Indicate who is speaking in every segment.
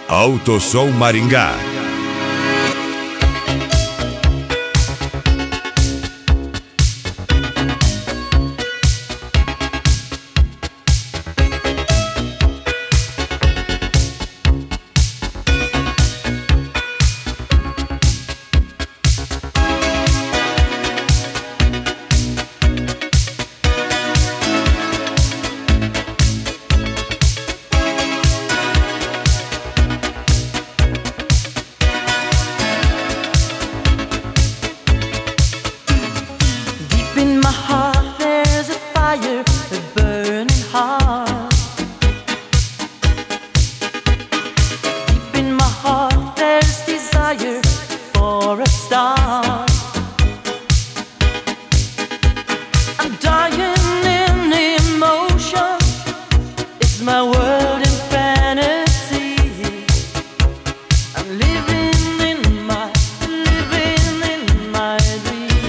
Speaker 1: Autosom Maringá.
Speaker 2: In my heart there's a fire, a burning heart. Deep in my heart there's desire for a star. I'm dying in emotion, it's my world in fantasy. I'm living in my dream.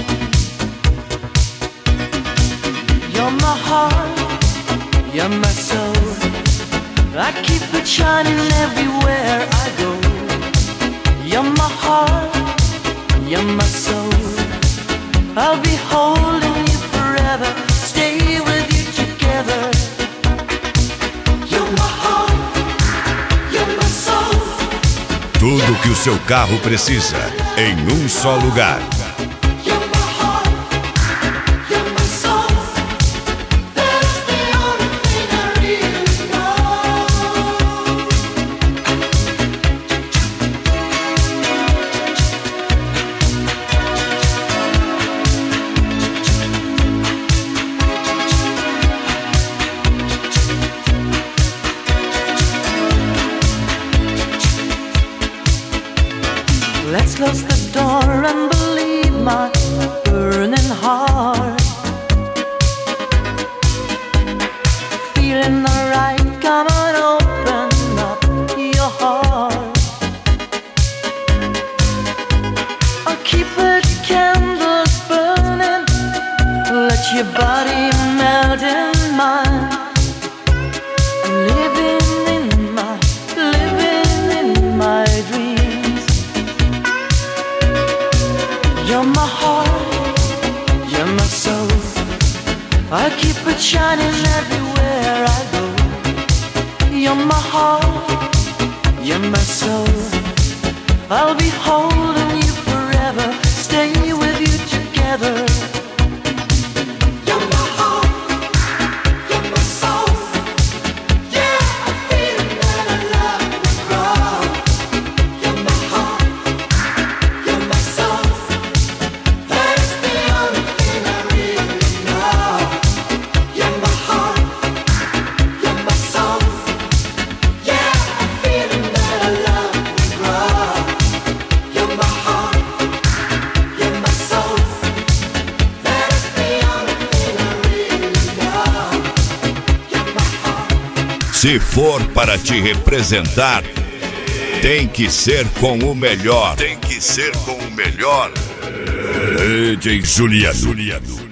Speaker 2: You're my heart, you're my soul. I keep it shining everywhere I go. You're my heart, you're my soul. I'll be holding you forever, stay with you together. You're my heart, you're my soul.
Speaker 1: Tudo que o seu carro precisa em um só lugar.
Speaker 2: Let's close the door and believe my burning heart. Feeling alright, come on, open up your heart. I'll keep the candles burning, let your body melt in mine. I'm living in my dreams. You're my heart, you're my soul. I keep it shining everywhere I go. You're my heart, you're my soul. I'll be holding you forever, stay with you together. You're my heart, you're my soul. Yeah, I feel that I love will grow. You're my heart, you're my soul.
Speaker 1: Se for para te representar, tem que ser com o melhor. Tem que ser com o melhor. DJ Juliano.